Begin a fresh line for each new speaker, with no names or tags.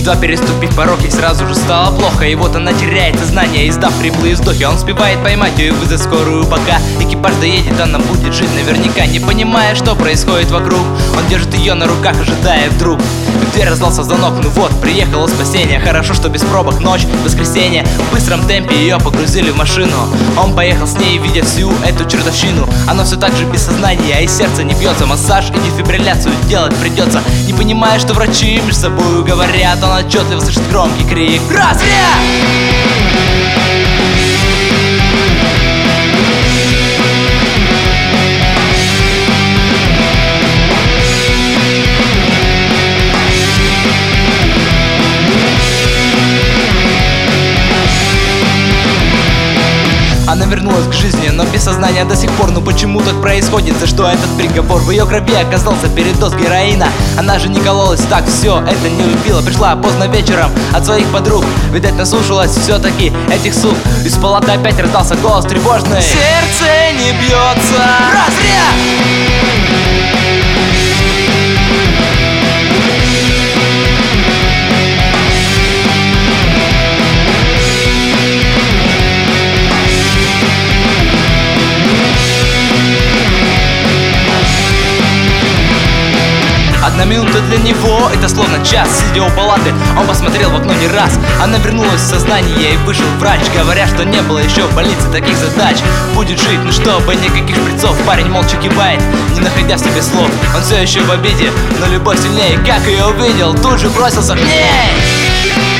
Едва переступив порог, ей сразу же стало плохо. И вот она теряет сознание, издав хриплые вздохи. Он успевает поймать ее и вызвать скорую, пока экипаж доедет, она будет жить наверняка, не понимая, что происходит вокруг. Он держит ее на руках, ожидая вдруг. В дверь раздался звонок, ну вот, приехало спасение. Хорошо, что без пробок, ночь, воскресенье. В быстром темпе ее погрузили в машину. Он поехал с ней, видя всю эту чертовщину. Она все так же без сознания, а из сердца не бьется. Массаж и дефибрилляцию делать придется. Не понимая, что врачи между собой говорят, он отчетливо слышит громкий крик: «Разряд!» Она вернулась к жизни, но без сознания до сих пор. Ну почему так происходит? За что этот приговор? В ее крови оказался передоз героина. Она же не кололась, так все это не убила. Пришла поздно вечером от своих подруг. Видать, наслушалась все-таки этих сук. Из палаты опять раздался голос тревожный: «Сердце не бьется! Разряд!» Одна минута для него — это словно час. Сидя у палаты, он посмотрел в окно не раз. Она вернулась в сознание и вышел врач, говоря, что не было еще в больнице таких задач. Будет жить, ну чтобы никаких шприцов. Парень молча кивает, не находя в себе слов. Он все еще в обиде, но любовь сильнее. Как ее увидел, тут же бросился к ней.